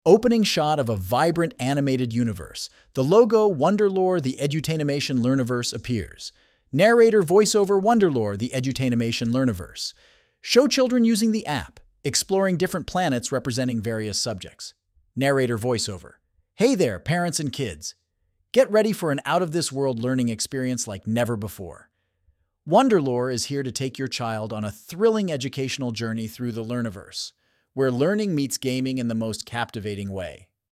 Opening shot of a vibrant animated universe. The logo Wonderlore the Edutainimation Learniverse appears. Narrator voiceover Wonderlore the Edutainimation Learniverse. Show children using the app, exploring different planets representing various subjects. Narrator voiceover. Hey there, parents and kids. Get ready for an out-of-this-world learning experience like never before. Wonderlore is here to take your child on a thrilling educational journey through the Learniverse, where learning meets gaming in the most captivating way.